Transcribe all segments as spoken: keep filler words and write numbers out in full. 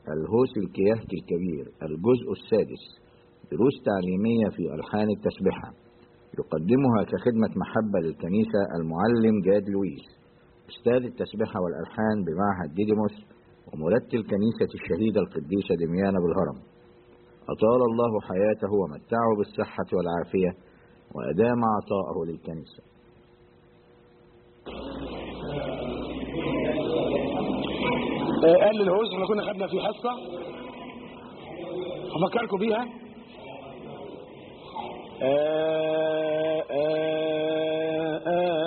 الهوس الكيهكي الكبير، الجزء السادس، دروس تعليمية في ألحان التسبحة، يقدمها كخدمة محبة للكنيسة المعلم جاد لويس، أستاذ التسبحة والألحان بمعهد ديديموس، ومرتل كنيسة الشهيدة القديسة دميانة بالهرم. أطال الله حياته ومتعه بالصحة والعافية وأدام عطاءه للكنيسة. قال للهوس احنا كنا خدنا في حصة هفكركم بيها. آآ آآ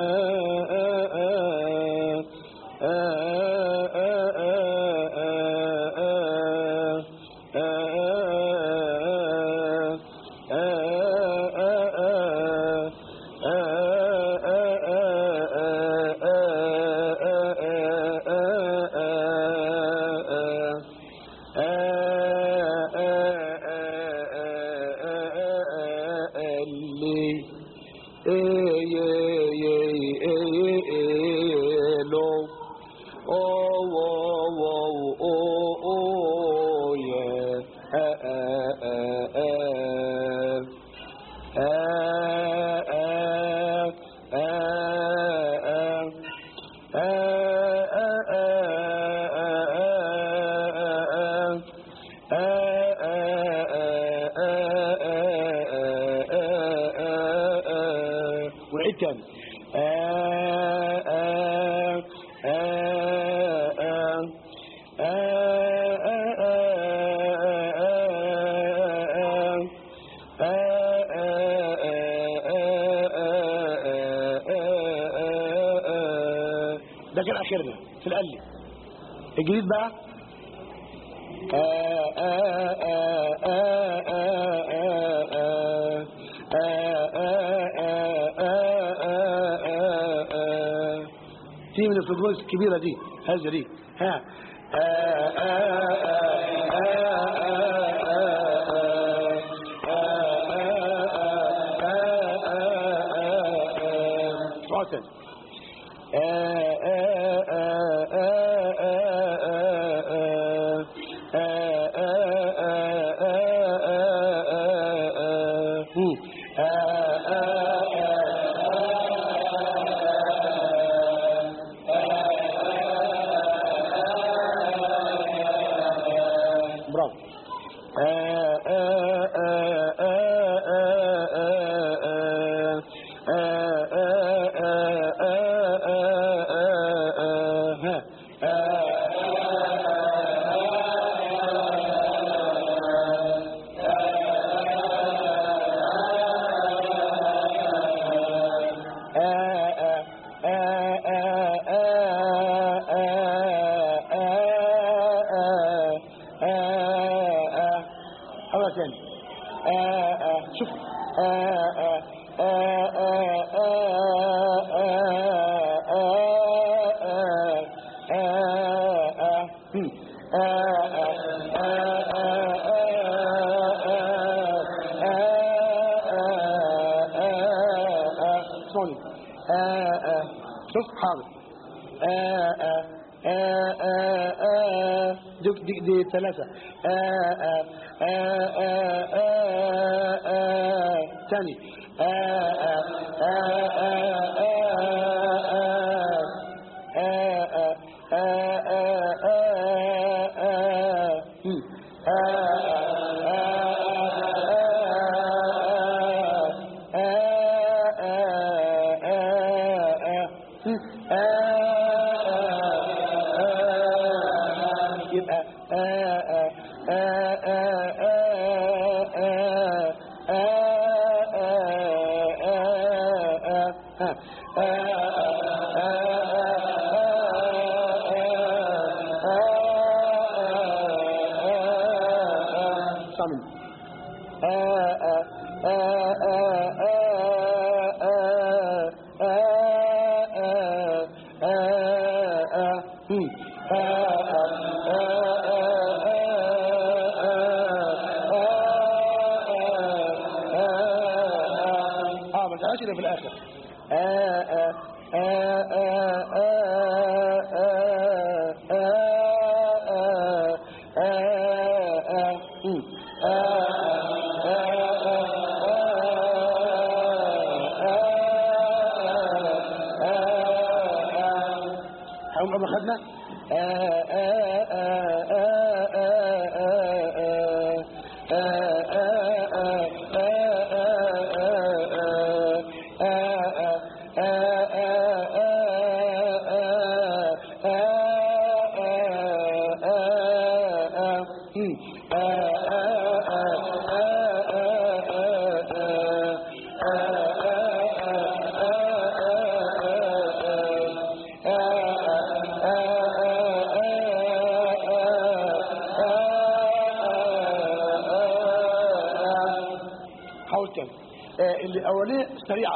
وعيد تاني. ده كان اخرنا في القلي. الجديد بقى في من الفجوز الكبيرة دي هذه دي ها حسن برافو. شوف سوني شوف حاضر دي دي, دي ثلاثة ثاني يبقى في الآخر آه آه آه آه آه آه أول ما خدنا الأولية سريعة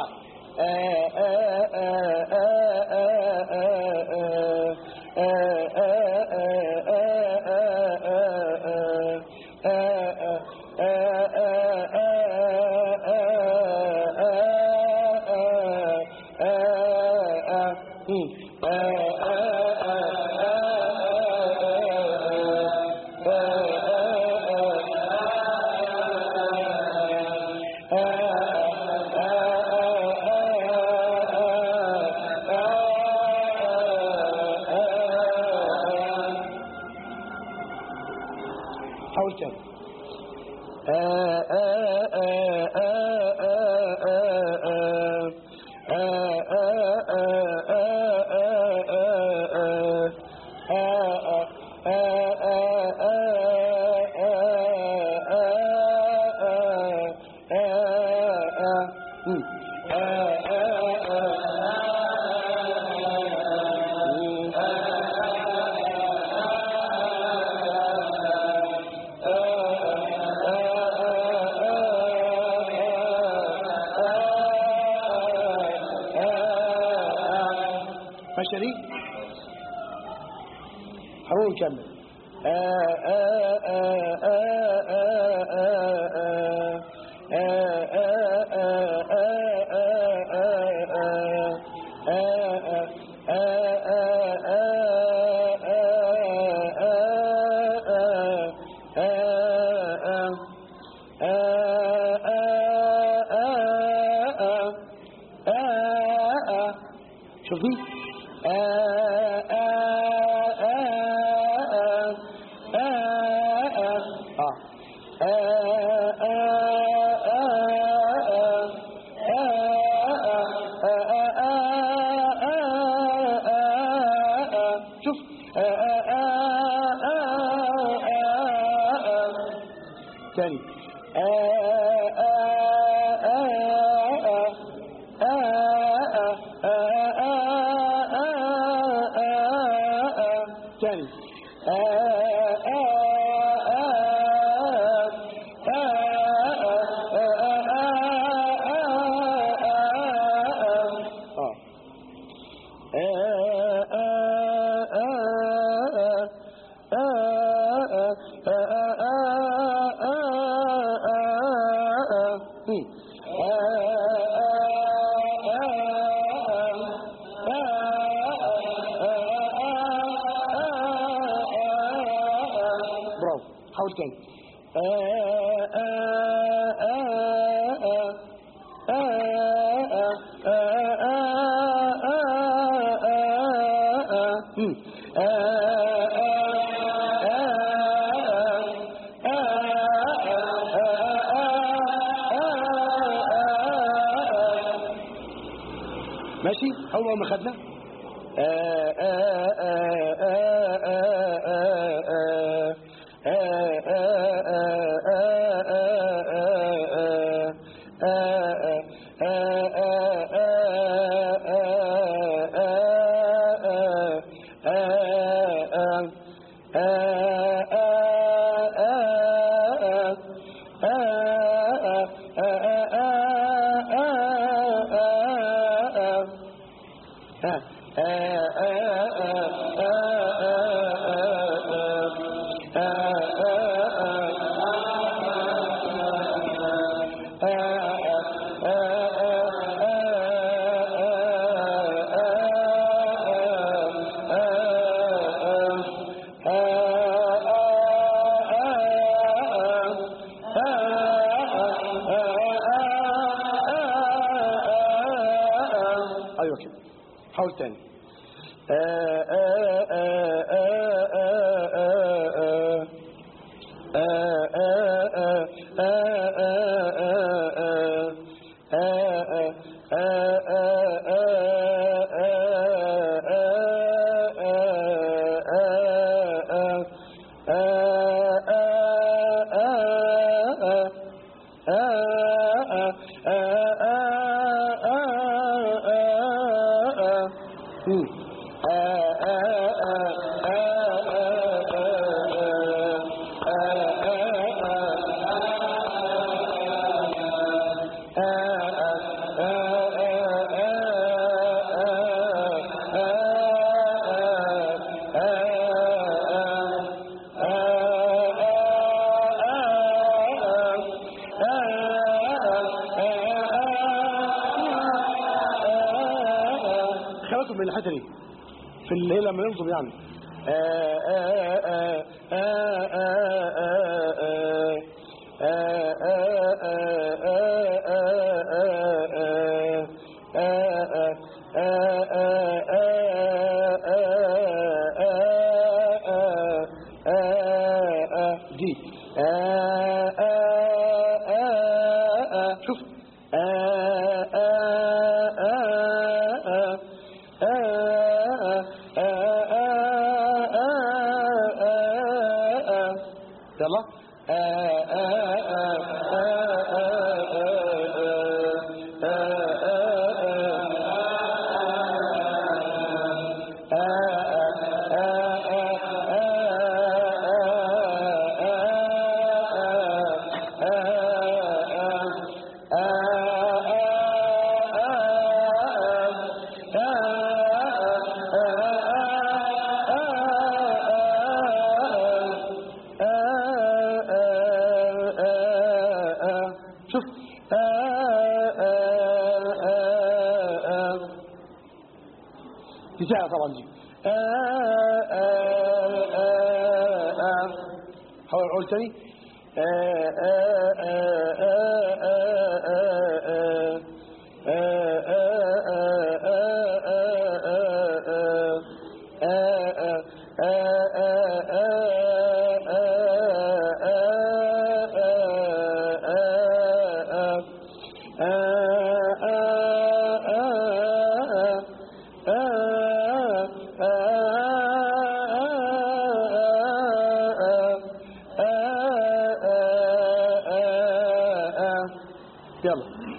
حاول تاني مشاريع حاول نكمل شوف دي شوف تاني تاني برافو حاول تاني ماشي أول ما خدنا ايوه كده حاول تاني من الحته دي في الليل لما ينصب يعني دي شوف يلا شوف دي ساعة طبعا دي حاول اقول تاني يلا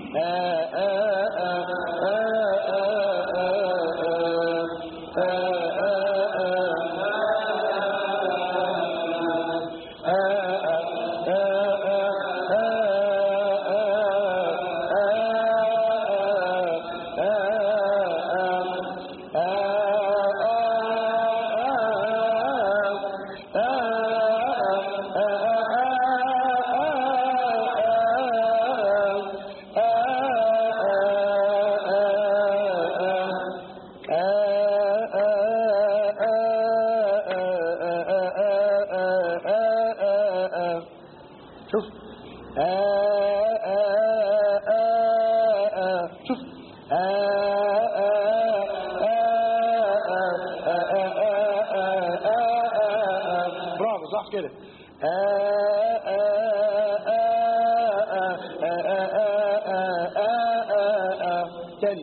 شوف شوف برافو صح كده تاني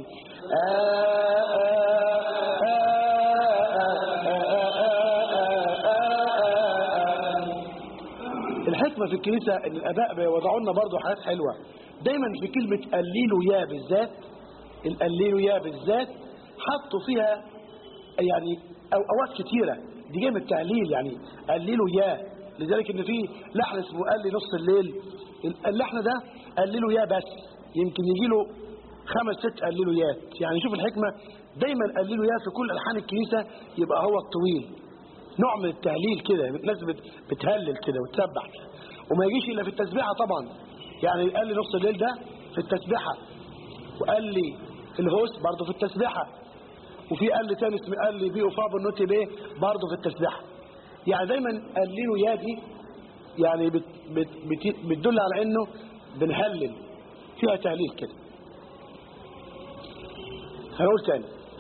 الحكمة في الكنيسة ان الاباء بيوضعوا لنا برضه حاجات حلوة دايما في كلمة قليلوا يا بالذات القليلوا يا بالذات حطوا فيها يعني اوقات كتيرة دي جايه من التعليل يعني قللوا يا لذلك ان في لحن اسمه قال لي نص الليل اللحن ده قللوا يا بس يمكن يجي له خمس ست قللوا يات يعني شوف الحكمة دايما قللوا يا في كل الحان الكنيسة يبقى هو الطويل نوع من التهليل كده الناس بتهلل كده وتسبح كده وما يجيش الا في التسبيحه طبعا يعني قال لي نص الليل ده في التسبيحه وقال لي الهوس برضه في التسبيحه وفي قال لي تاني اسمه قال لي بي وفاب النوتي بيه برضه في التسبيحه يعني دايما قللوا يا دي يعني بت بت بت بتدل على انه بنهلل فيها تهليل كده. هنقول تاني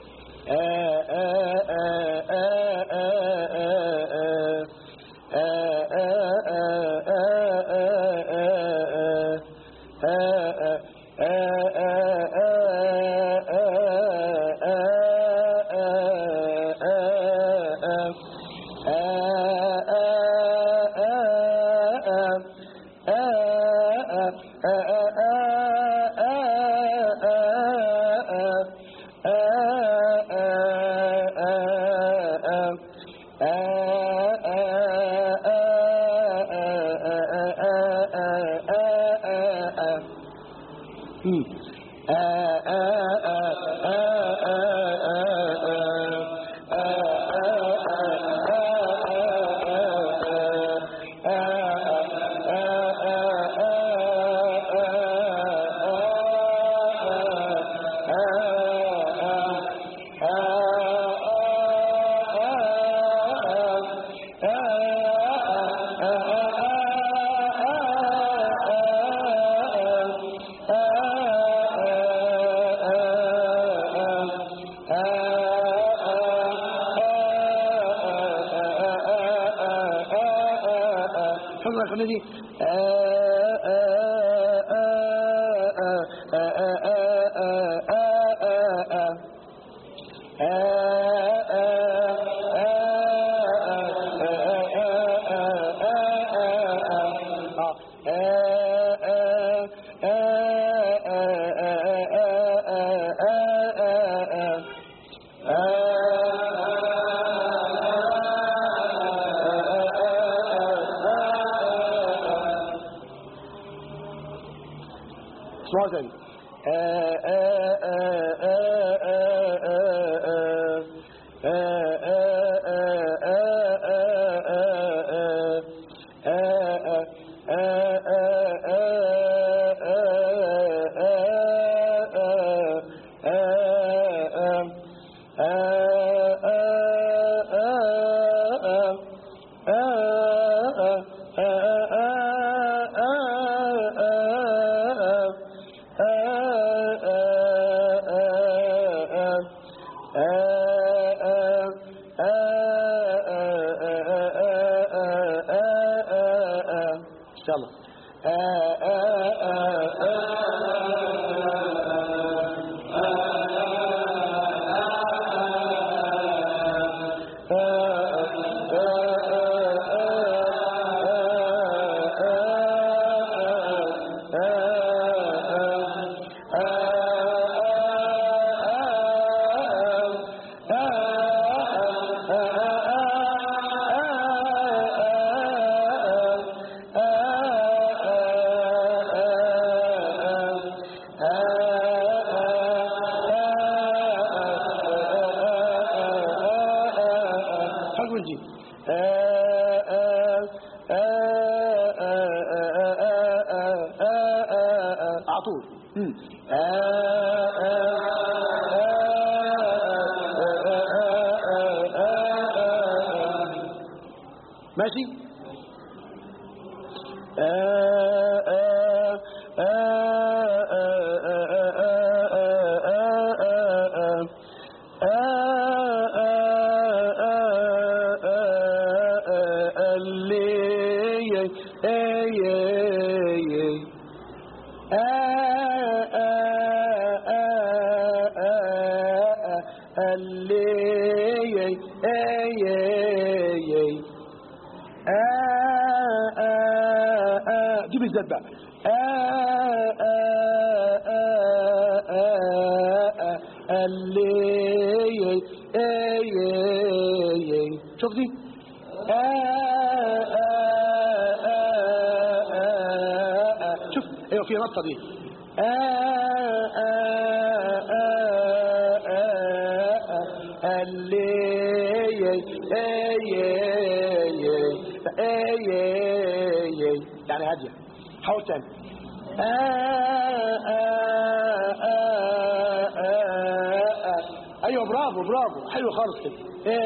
ماشي. دي بالذات بقى شوف دي شوف ايوه في نطه دي يعني هاديه. حاول تاني. ايوه برافو برافو حلو خالص كده.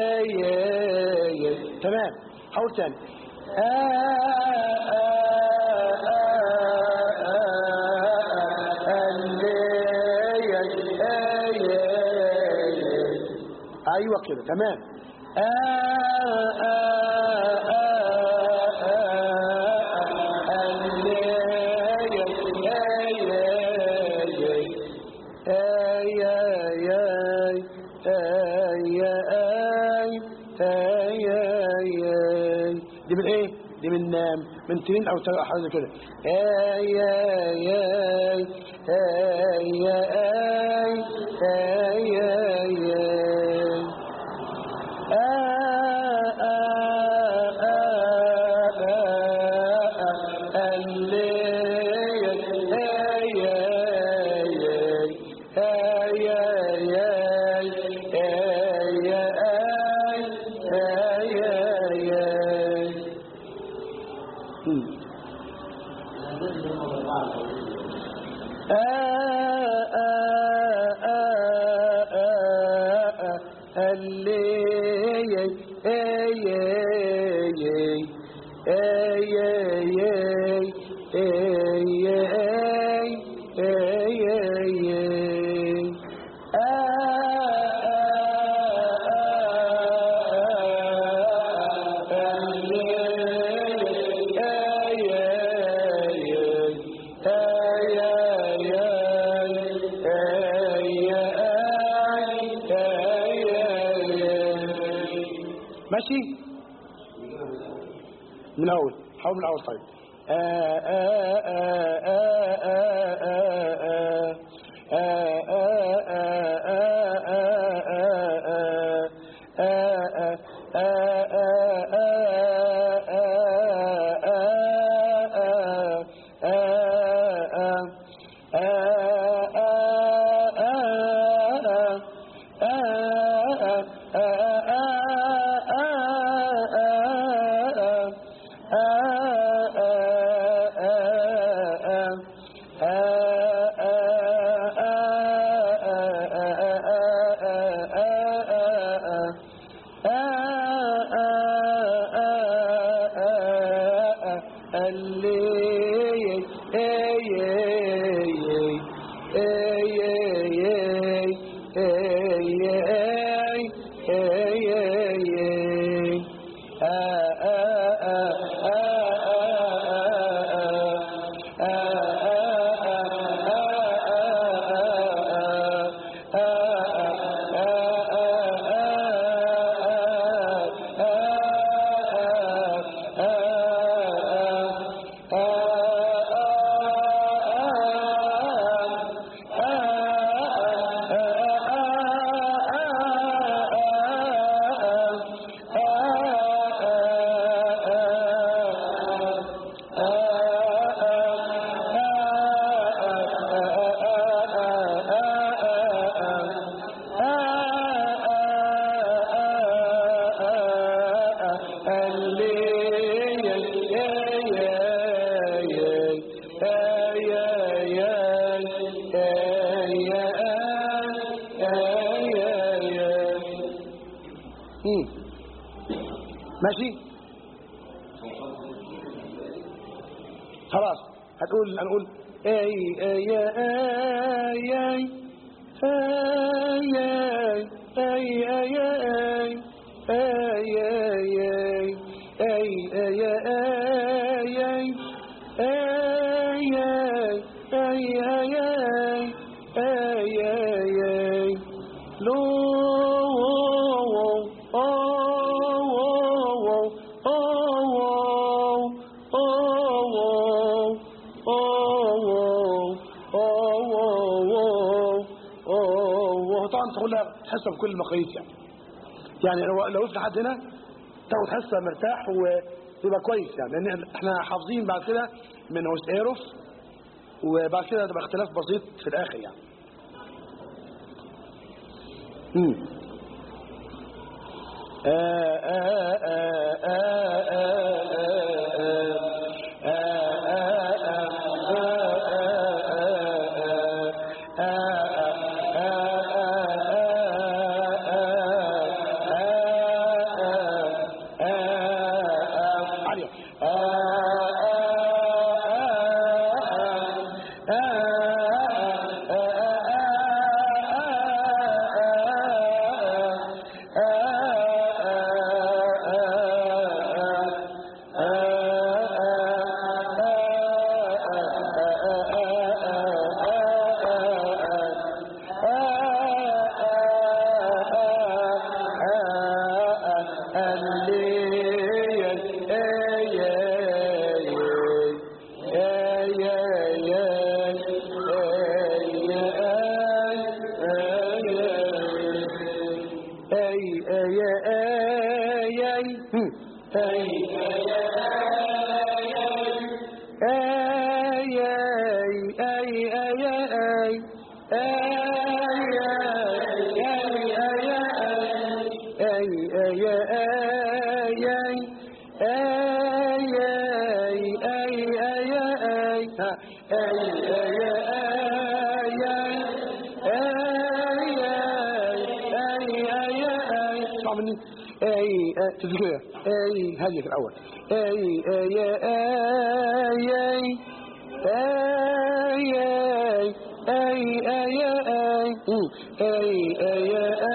تمام. حاول تاني. ايوه كده تمام. آه آه آه دي من ايه؟ دي من من تنين او حاجه كده. اي اي اي اي اي اي ماشي من الاول. حاول من الاول. طيب ماشي خلاص. هتقول هنقول اي اي اي اي اي اي حسب كل المقاييس يعني. يعني لو لو وقفت لحد هنا تاخد حصه مرتاح ويبقى كويس يعني، لان احنا حافظين بعد كده من هوس ايروف، وبعد كده تبقى اختلاف بسيط في الاخر يعني. امم أي أي أي أي تذكر أي هذه الأول أي أي أي أي أي أي أي أي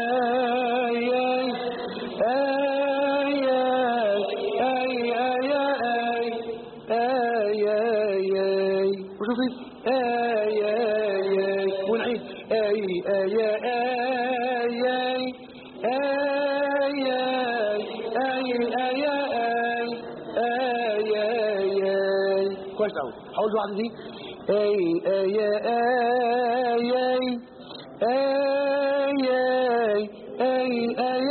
أي وشوفي أي أي ونعيد أي أي كويس قوي هقول واحده دي اي اي اي اي اي اي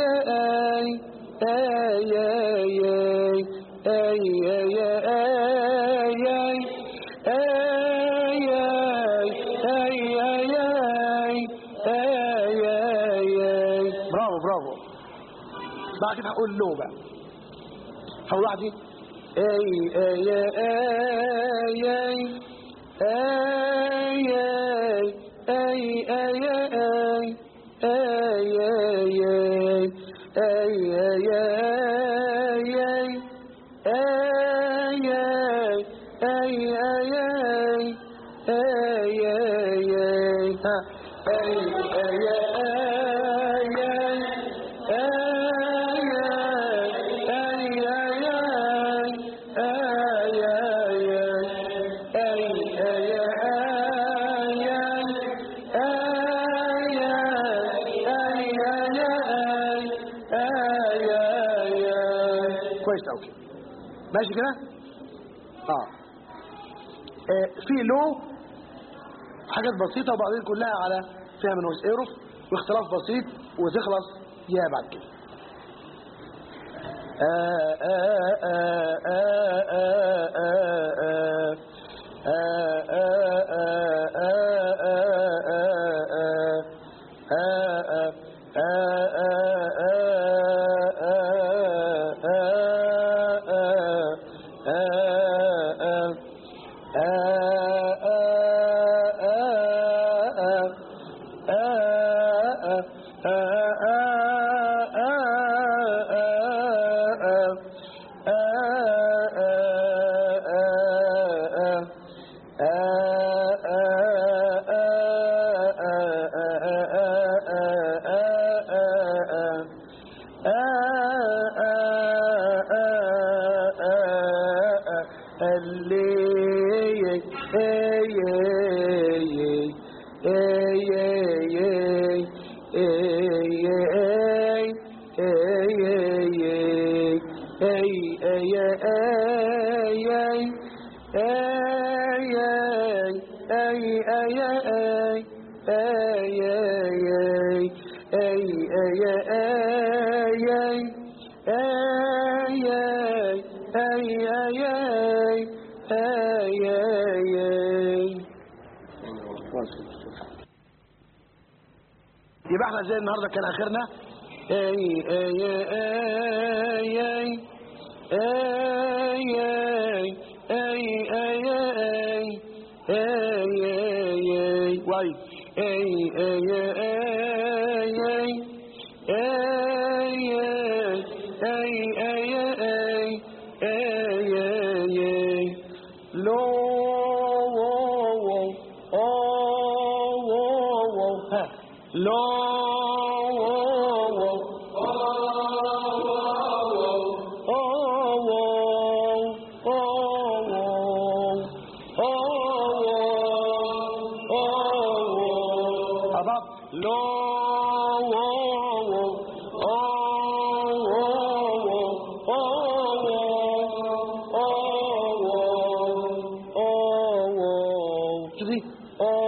برافو برافو بعد كده هقول له بقى هقول واحده أي أي أي أي أي أي أي كويس قوي ماشي كده اه في له حاجات بسيطه وبعدين كلها على فيها من وسيرف واختلاف بسيط وتخلص يا بعد كده يبقى احنا زي النهارده كان اخرنا اي اي اي اي اي اي اي واي اي اي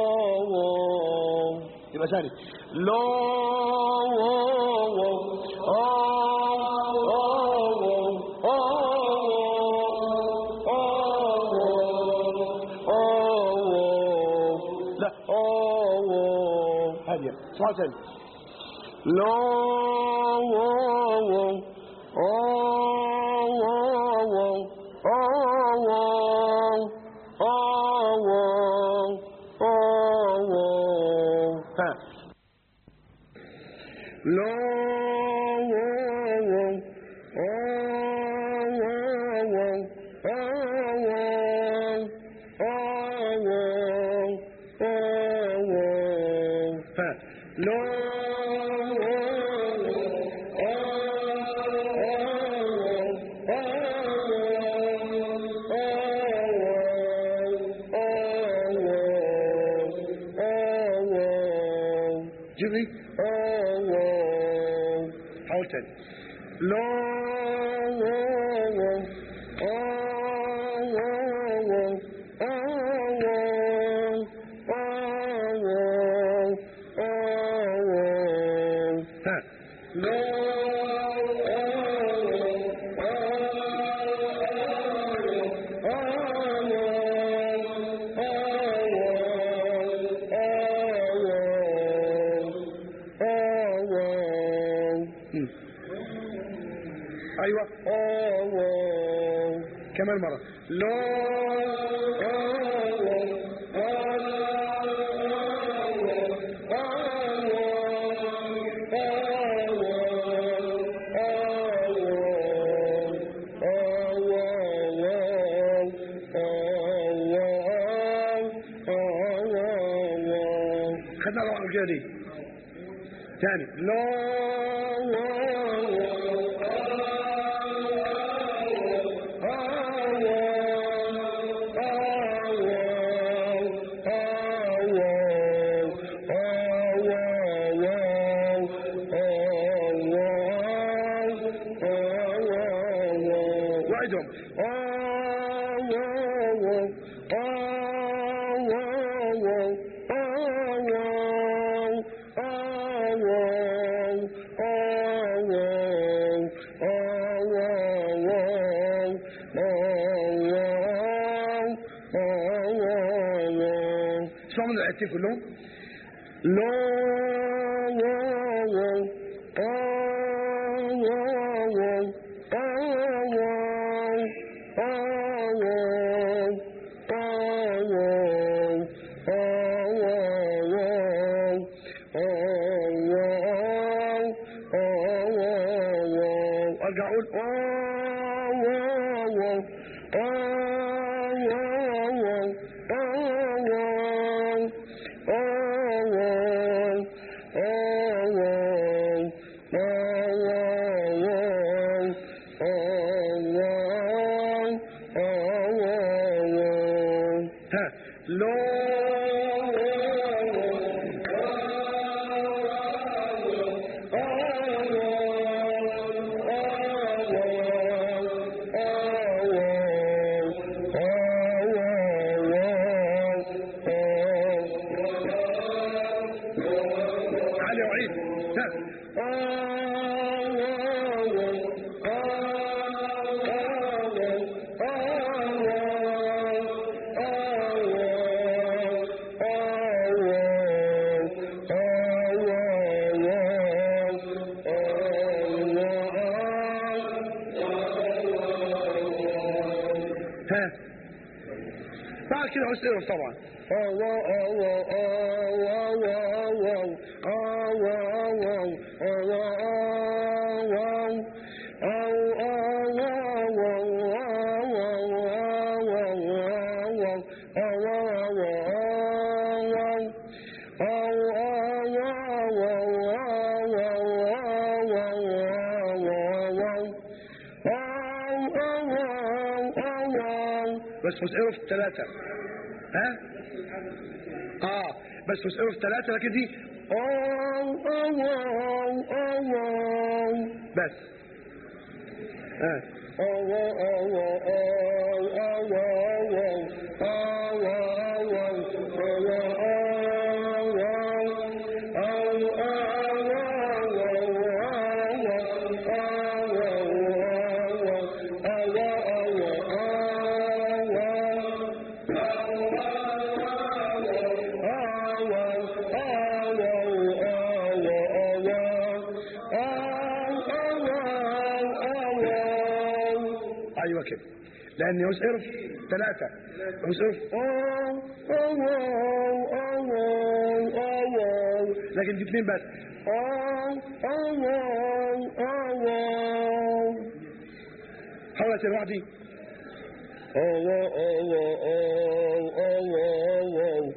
يبقى ثاني لو اسمعوا تاني. لا واو آه واو آه واو آه واو آه واو. ها لا واو آه واو آه واو آه واو آه واو. ها لا جيبي آه واو. حاول تاني. لا واو آه واو آه واو آه واو آه واو. ها لا ايوه آه واو. كمان مرة. لا خدنا الوعد الجديد ثاني. لا وعدهم اسمعوا من الآيتين كلهم. لا واو آه واو آه واو آه واو آه واو آه واو آه واو آه واو. ارجع اقول آه واو آه واو آه واو آه واو آه واو آه واو آه واو آه واو. ها لا علي وعيد. ها بعد كده هسألهم طبعا. آه واو آه واو آه واو آه واو آه واو آه بس مسألة في ثلاثة. ها اه بس مسألة في ثلاثة لكن دي آه آه آه آه بس ها آه آه ايوه كده، لان يسقف ثلاثه يسقف اه اه اه اه، لكن دي اثنين بس اه اه اه. حاول تروح دي اه اه اه اه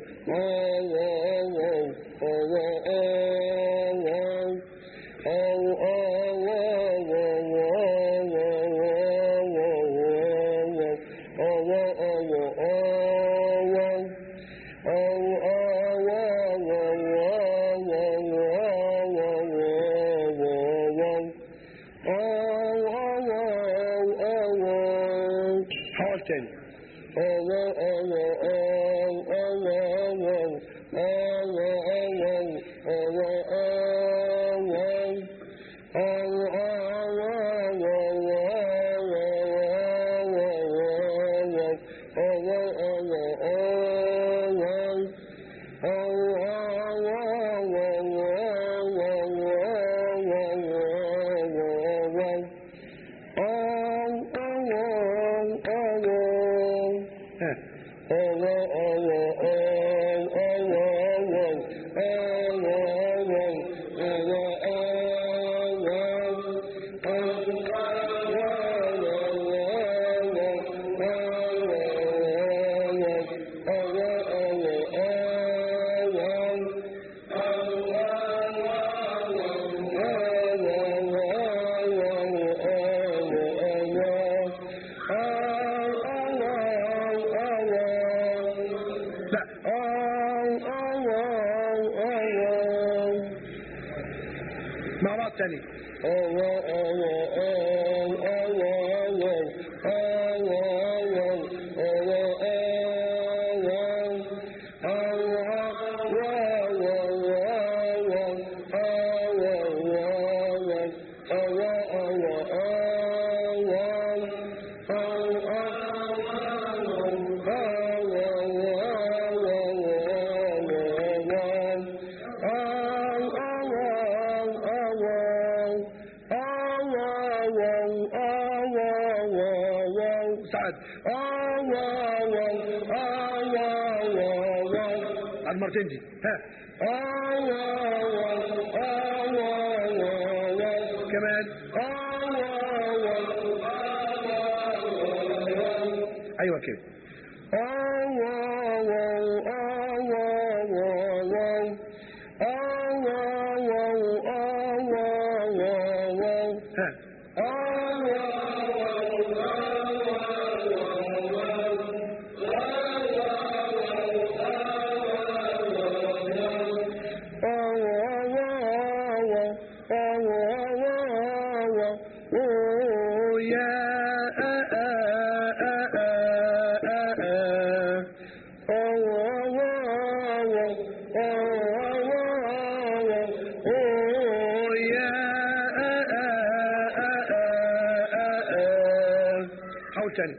حاول تاني مع بعض تاني على المرتين دي ها كمان ايوه كده حاول تاني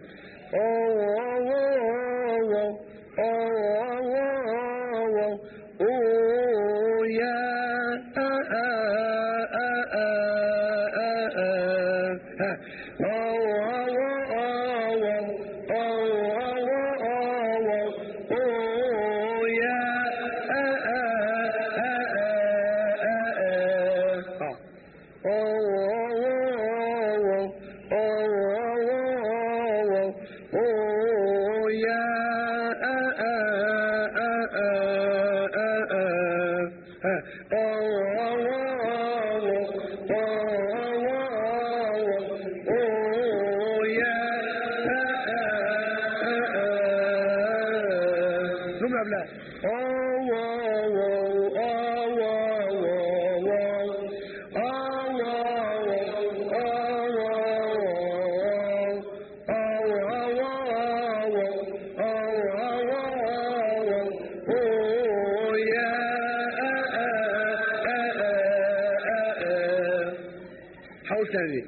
حاول تاني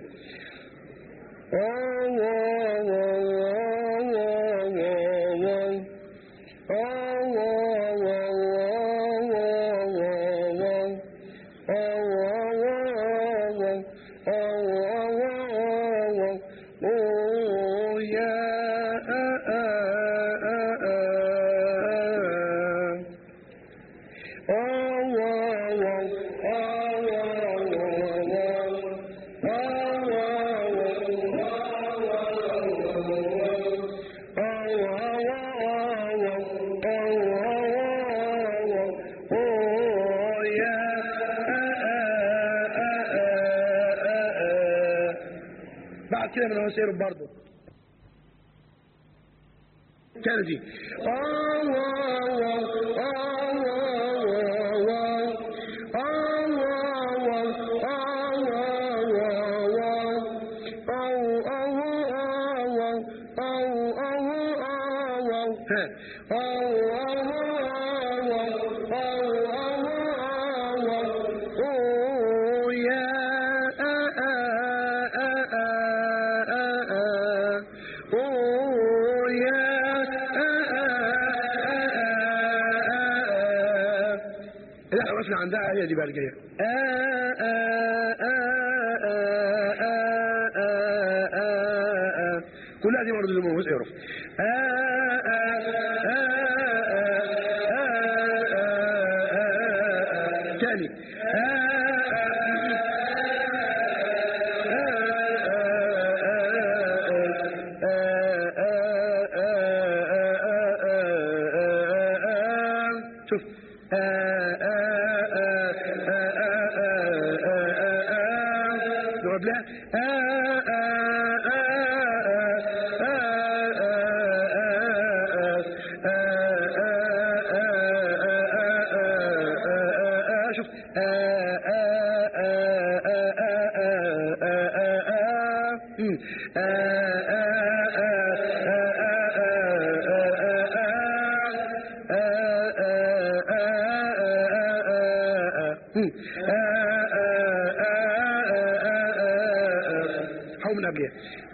Oh بعد كده من هوسيرو برضه تاني دي عندها هي دي بقى الجايه كلها دي برضه اللي موجود يعرف تاني شوف قبلها شوف حاول من قبلها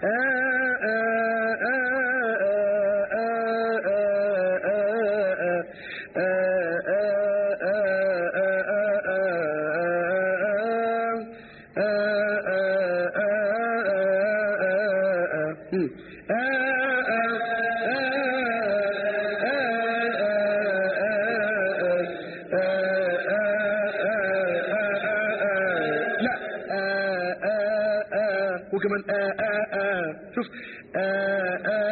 وكمان آآ آآ شوف آآ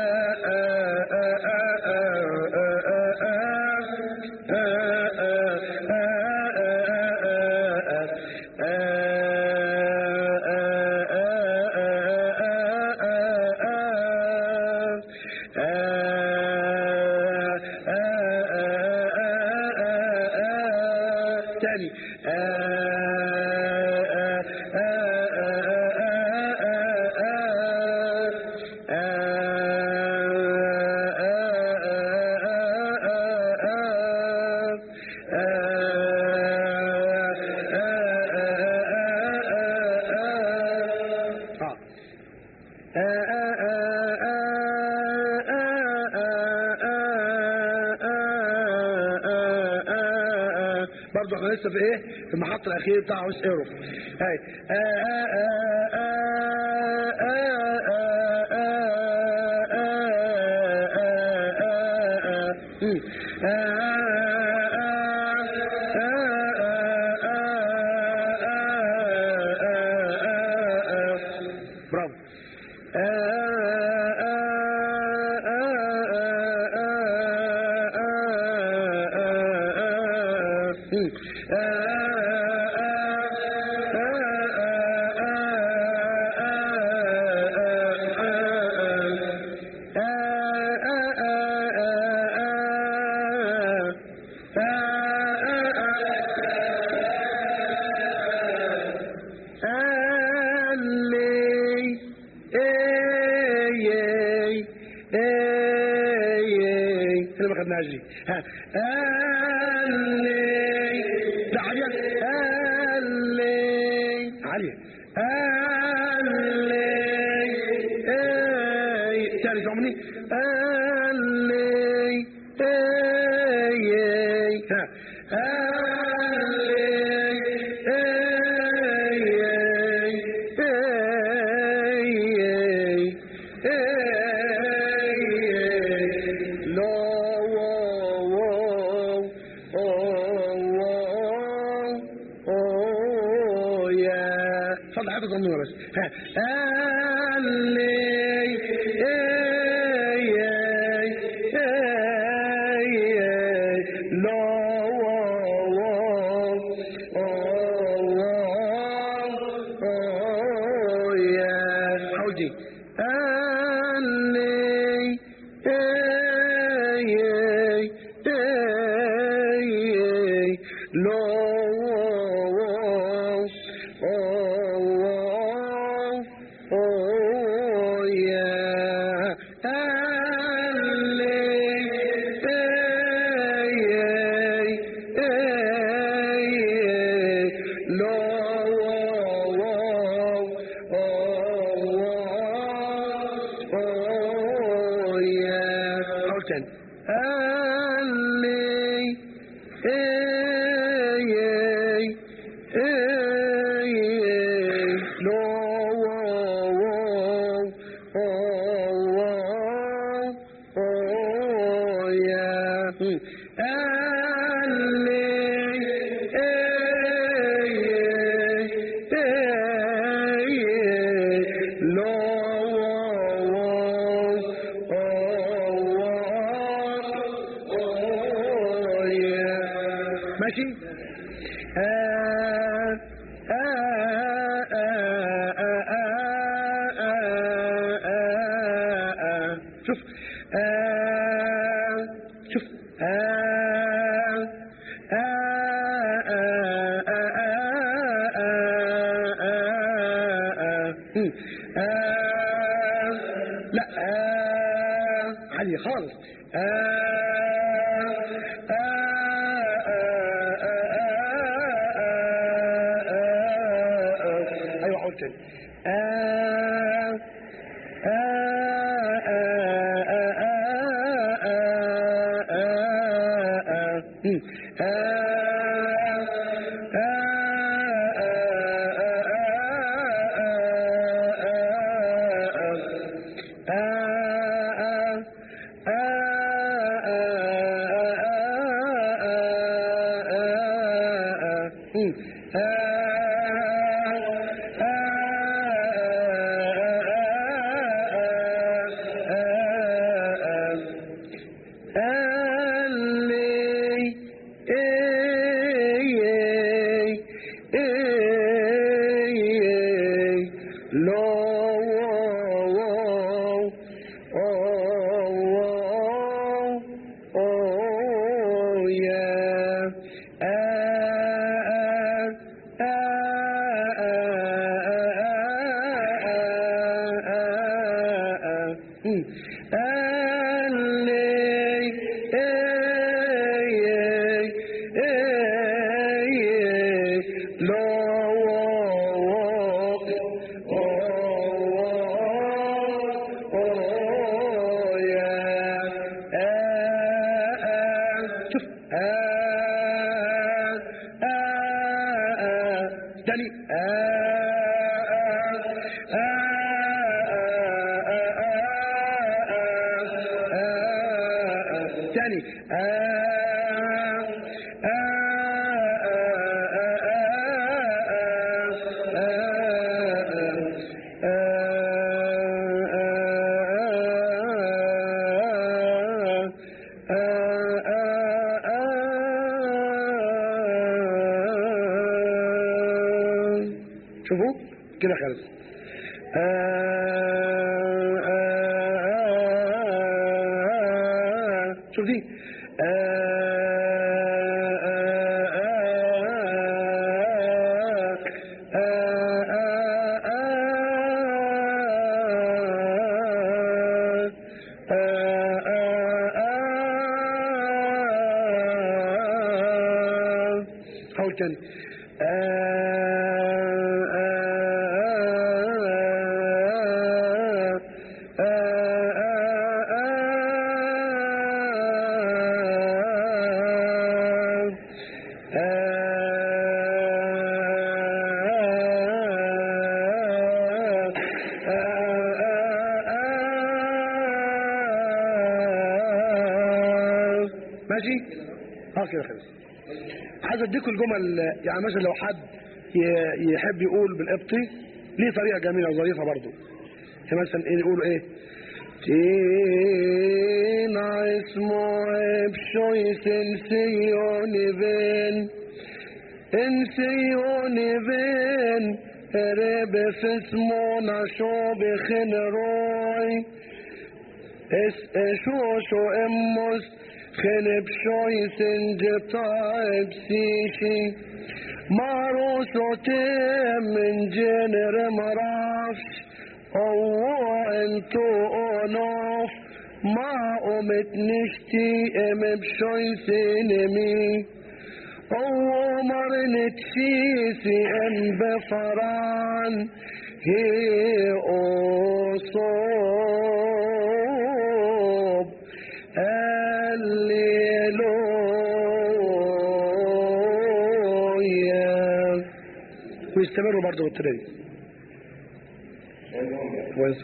تاني برضه احنا لسه في ايه في المحطه الاخيره بتاع هوس ايروف هاي برافو ما خدناش دي ها اللي لا عالية اللي عالية اللي اي تاني زمني اللي اي ها صلي حاجة ظنوها بس ها اللي اي اي اي لا يا اقول دي اللي اي اي اي لو خالص ايوه قلت شوفوا كده خلص. شوف دي حاول تاني. ماشي؟ اه كده خلص. عايز اديكم الجمل، يعني مثلا لو حد يحب يقول بالقبطي ليه طريقه جميله وظريفه برضه. مثلا ايه يقولوا ايه؟ تينا اسمه بشوي سنسيوني بين انسيوني بين رب فسمونا شو بخنروي اس شو شو اموس خنب شوي سنجطايب سيشي ماروسو تم من جنر مرافش او انتو اونوف ما قمت نشتي ام بشوي سينمي او مرنت فيسي ام بفران هي اصوب الليلويا ويستمروا برضو بالطريقة كويس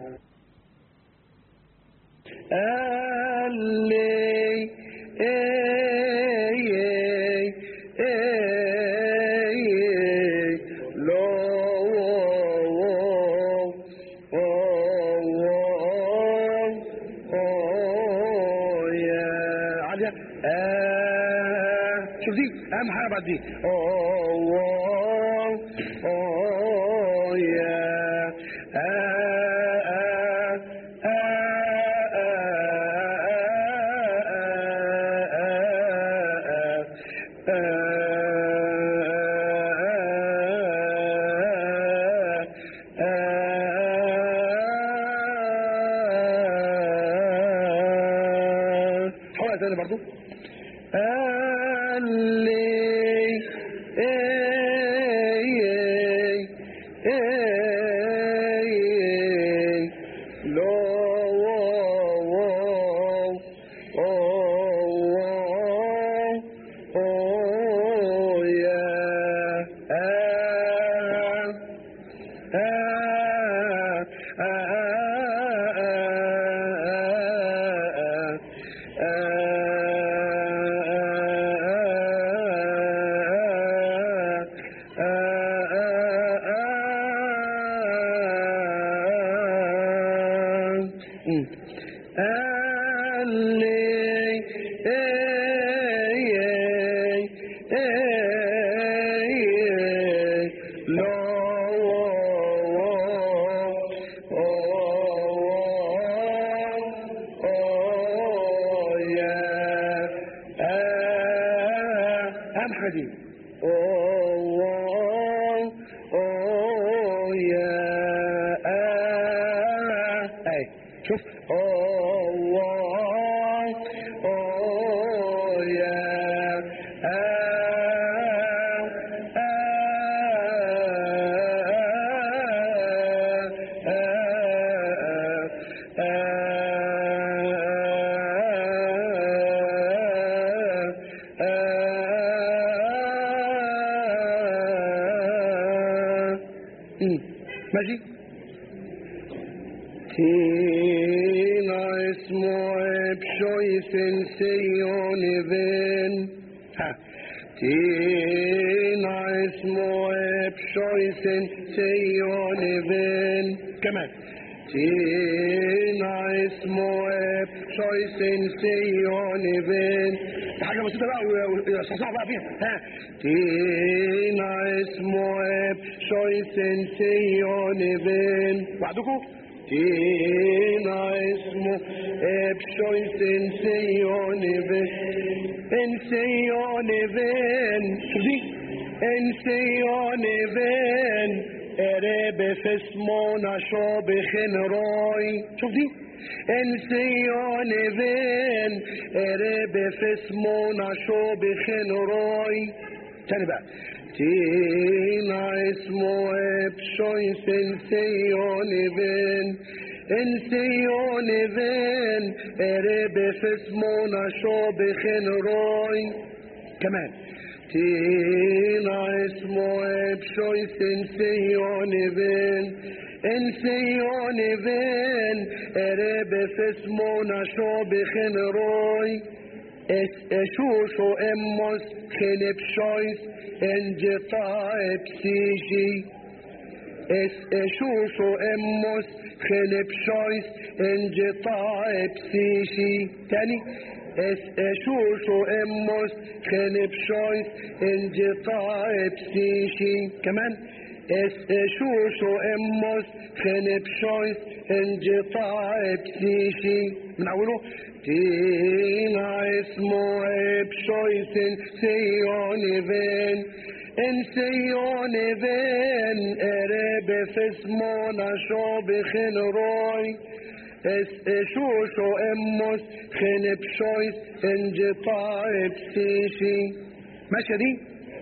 اللي اي اي لو يا عالية شوف دي اهم حاجة بعد دي يا حوالي تاني برضو اللي لو دي اوه اوه يا اي شوف اوه اوه يا ماشي تينا اسمه بشوي سنسيون بين ها تينا اسمه بشوي سنسيون بين كمان تينا اسمه بشوي سنسيون بين حاجة بسيطة بقى وصحصح بقى فيها ها تينا اسمه بشوي سنسيون بين بعدكم تينا اسمه بشوي سنسيون بين انسيون بين شوف دي انسيون بين قرب في اسمونا شو بخنروي شوف دي انسيون بين قرب في اسمونا شو بخنروي تاني بقى تينا اسمه بشوي سنسيون بين انسيون بين قرب في اسمونا شو بخنروي كمان تينا اسمه بشوي سنسيون بين انسيون بين قرب في اسمونا شو بخنروي اس اشوشو اموس خنب شويس انجطاع بسيجي اس اشوشو اموس خنب شويس انجطاع بسيجي تاني اس اشوشو اموس خنب شويس انجطاع بسيجي كمان es شوشو اموس خنب شويس انجطاع بسيشي من اوله تينا اسمو بشويس سيوني فين ان سيوني فين ارب فسمونا شو بخن روي اس شوشو اموس خنب شويس انجطاع بسيشي ماشية دي.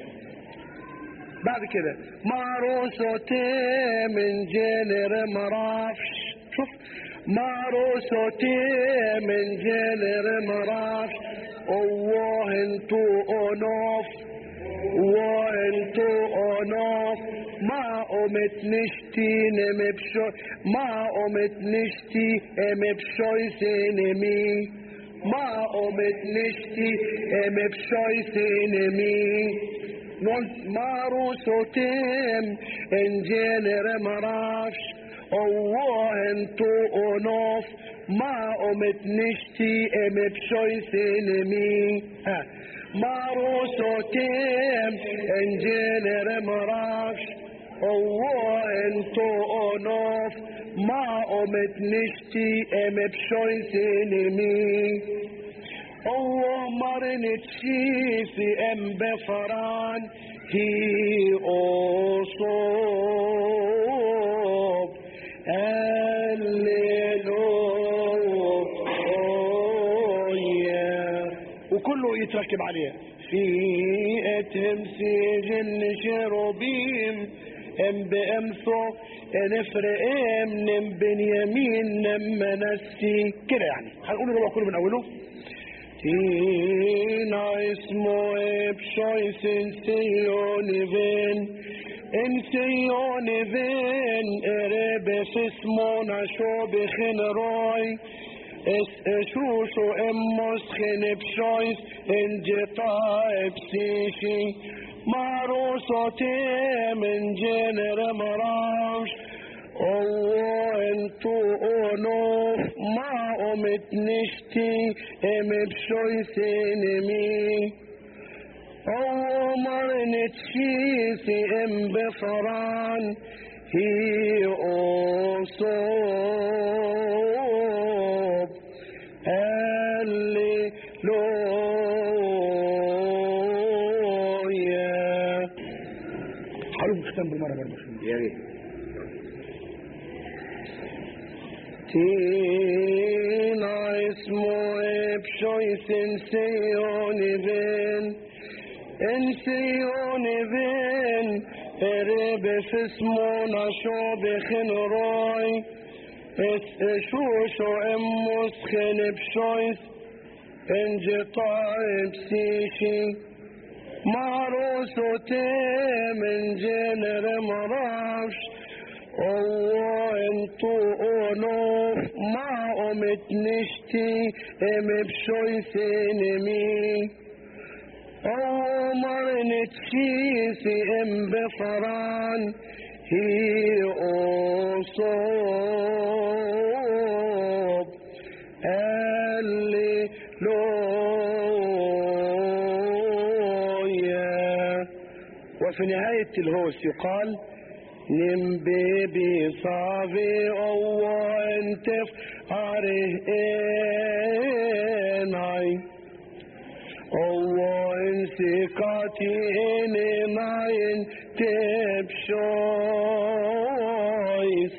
بعد كده معروسوتي من جنر مرافش شوف معروسوتي من جنر مرافش اوه انتو اونوف وانتو اونوف ما قمت نشتي نمبشو ما قمت نشتي امبشوي سينمي ما قمت نشتي امبشوي سينمي نونت معروسوتيم انجينر مرافش اوه انتو اونوف ما قمت نشتي امبشوي سينمي ها معروسوتيم انجينر مرافش اوه انتو اونوف ما قمت نشتي امبشوي سينمي اوه مرنت شيفي ام بفران هي اوصوب هللويا وكله يتركب عليها في اتهم سجن شروبيم ام بامثو نفرق من بنيامين لما نسي كده يعني هنقول الربع كله من اوله تينا اسمه بشويس انسيوني فين انسيوني فين ارب فسمونا شو بخن روي اس شوشو اموس خن بشويس انجطاع بسيشي معروسوتي من جنر مراش اوه انتو اونوف ما قمت نشتي ام بشوي سينمي اوه مرنت شيسي ام بفران هي اوصوب هللويا. حلو مختم بالمرة برضه يا ريت. تينا اسمو بشويس انسيوني فين انسيوني فين ارب فسمونا شو بخن روي اس شوشو اموس خن بشويس انجطاع بسيشي معروسوتي من جنر مرافش اوه انتو اونوف ما قمت نشتي ام بشوي سينمي اوه مرنت شيسي ام بفران هي اوصوب هللويا. وفي نهاية الهوس يقال نم بيبي صافي اوه انتف عره اناي اوه انسكاتي اني ناين تبشويس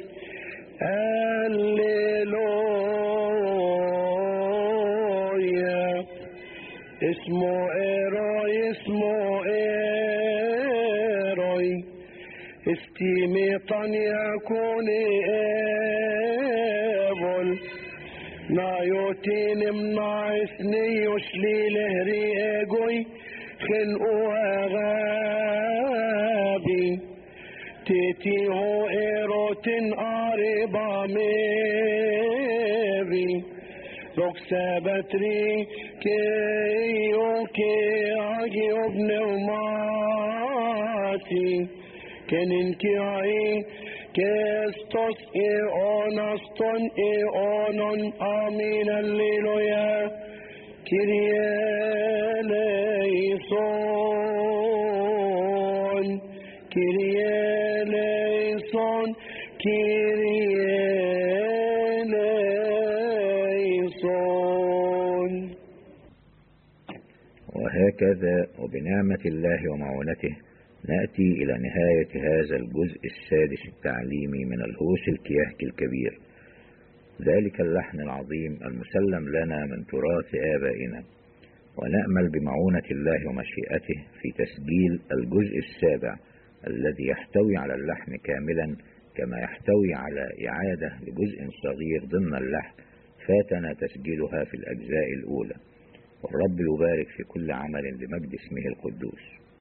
هللويا. اسمه ايروي اسمه ايروي استيميطا يكون ايبول نايوتين مناعسني يشلي لهري ايقوي خلقوا اغابي تيتي هو ايروتين قاربا ميبي روكسابتري كيو كي عجي ابن وماتي كننكي عي كستوس ايوناستون ايونون امين الليلويا كيريا ليسون كيريا وهكذا وبنعمة الله ومعونته نأتي إلى نهاية هذا الجزء السادس التعليمي من الهوس الكيهك الكبير، ذلك اللحن العظيم المسلم لنا من تراث آبائنا، ونأمل بمعونة الله ومشيئته في تسجيل الجزء السابع الذي يحتوي على اللحن كاملا كما يحتوي على إعادة لجزء صغير ضمن اللحن فاتنا تسجيلها في الأجزاء الأولى. والرب يبارك في كل عمل لمجد اسمه القدوس.